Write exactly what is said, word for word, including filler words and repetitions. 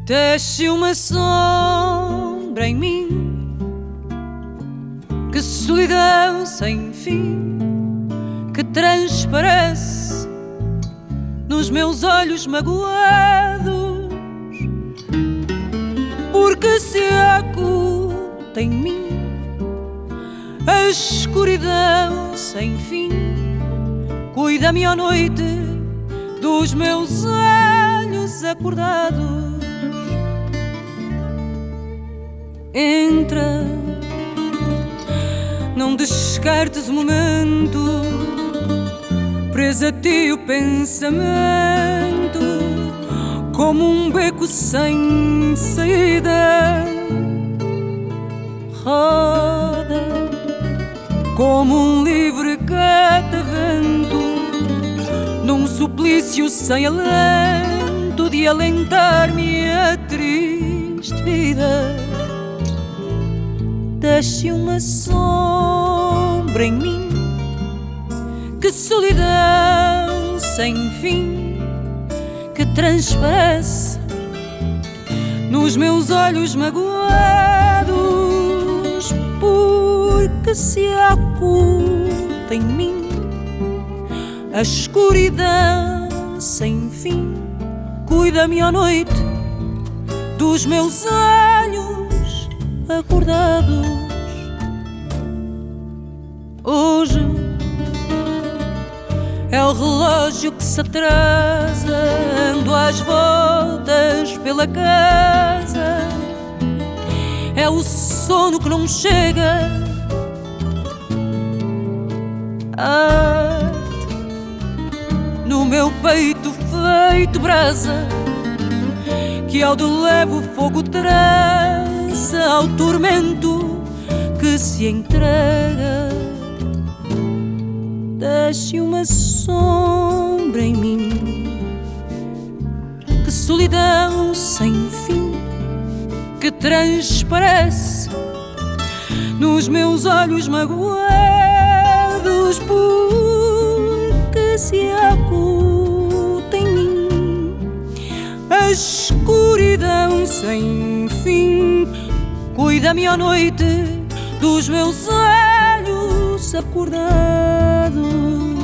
Desce uma sombra em mim, que solidão sem fim, que transparece nos meus olhos magoados, porque se oculta em mim a escuridão sem fim. Cuida-me à noite dos meus olhos acordados. Entra, não descartes o momento, presa a ti o pensamento, como um beco sem saída. Roda como um livre catavento, num suplício sem alento de alentar-me a triste vida. Desce uma sombra em mim, que solidão sem fim, que transparece nos meus olhos magoados, porque se oculta em mim a escuridão sem fim. Cuida-me à noite dos meus olhos acordados. Hoje é o relógio que se atrasa, ando às voltas pela casa. É o sono que não chega, arde no meu peito feito brasa, que ao de leve fogo traça ao tormento que se entrega. Desce uma sombra em mim, que solidão sem fim, que transparece nos meus olhos magoados, porque se oculta em mim a escuridão sem fim. Cuida-me à noite dos meus olhos acordados.